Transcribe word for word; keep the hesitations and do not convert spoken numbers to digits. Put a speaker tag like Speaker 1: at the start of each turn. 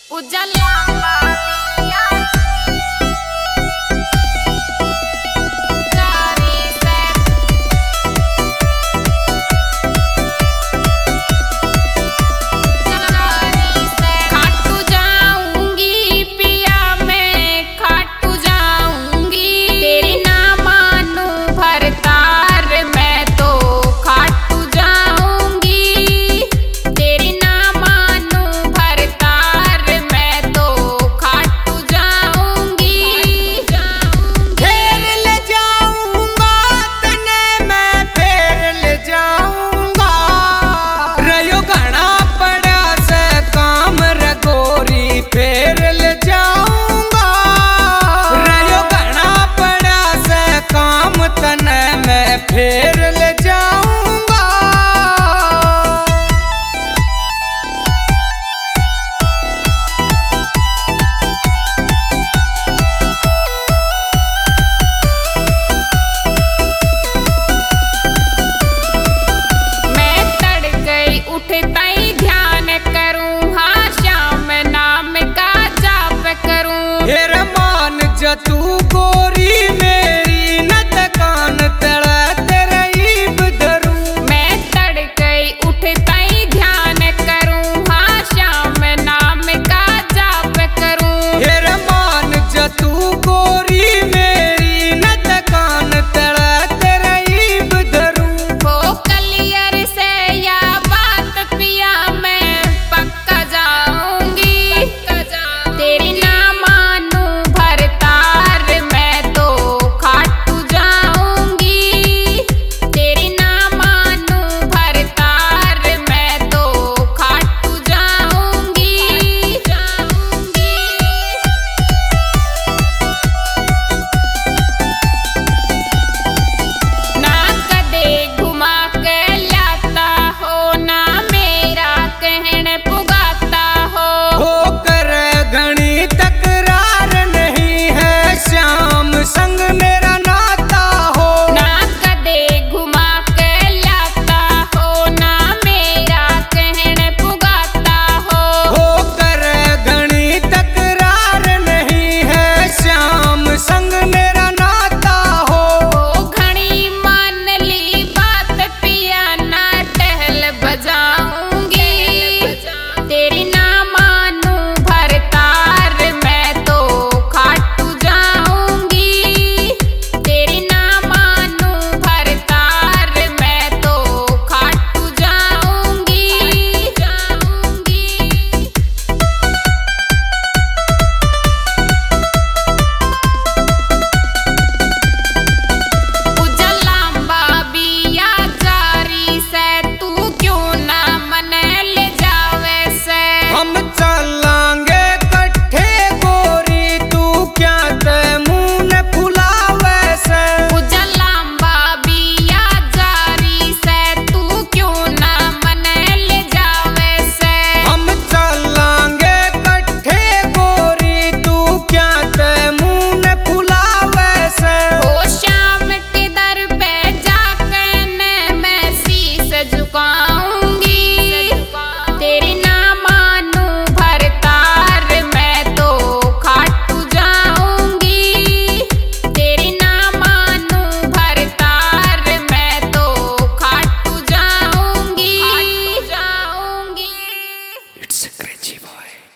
Speaker 1: उजला बातिया जारी से जारी से खाटू जाऊंगी पिया मैं खाटू जाऊंगी तेरी ना मानू भरतार मैं तो खाटू जाऊंगी तेरी ना मानू भरतार मैं तो खाटू जाऊंगी
Speaker 2: फेर ले जाऊंगा तने मैं फेर ले जाऊंगा रयो घना पड़ा से काम रगोरी फेर ले जाऊंगा रयो घना पड़ा से काम तने मैं फेर ले जाऊंगा।
Speaker 1: मैं तड़ गई उठता ही ध्यान करूं हाँ श्याम नाम का जाप करूं
Speaker 2: हेर मान जतू गोरी मेरी नत कान तड़ा तेरा ईब धरूं
Speaker 1: मैं तड़ गई उठता ही ध्यान करूं हाँ श्याम नाम का जाप करूं
Speaker 2: हेर मान जतू गोरी मेरी नत कान तड़ा तेरा ईब धरूं
Speaker 1: हो कलियर से या बात पिया मैं पक्का जाऊंगी तेरी ना मानू भरतार मैं तो खाटू जाऊंगी तेरी ना मानू भरतार मैं तो खाटू जाऊंगी जाऊंगी ना कदे घुमा के लाता हो ना मेरा कहने पुगाता हो
Speaker 2: होकर घनी तकरार नहीं है श्याम संग मेरा नाता हो
Speaker 1: ना कदे घुमा के लाता हो ना मेरा कहने पुगाता हो
Speaker 2: होकर घनी तकरार नहीं है श्याम संग मेरा नाता हो
Speaker 1: ओ घड़ी मान ली बात पिया ना टहल बजाऊंगी तेरी ना मानू भरतार मैं तो खाटू जाऊंगी तेरी ना मानू भरतार मैं तो खाटू जाऊंगी जाऊंगी उजला बाबिया जारी से तू क्यों ना मन ले जावे से
Speaker 2: हम चलांगे कट्ठे गोरी तू क्या ते मुंह न फुलावे से
Speaker 1: उजला बाबिया जारी से तू क्यों ना मन ले जावे से
Speaker 2: हम चलांगे कट्ठे गोरी तू क्या ते मुंह न फुलावे से
Speaker 1: ओ श्याम के दर पे जाकर मैं शीश झुकाऊंगी तेरी ना मानू भरतार मैं तो खाटू जाऊंगी तेरी ना मानू भरतार मैं तो खाटू जाऊंगी जाऊंगी
Speaker 2: इट्स क्रेजी बॉय।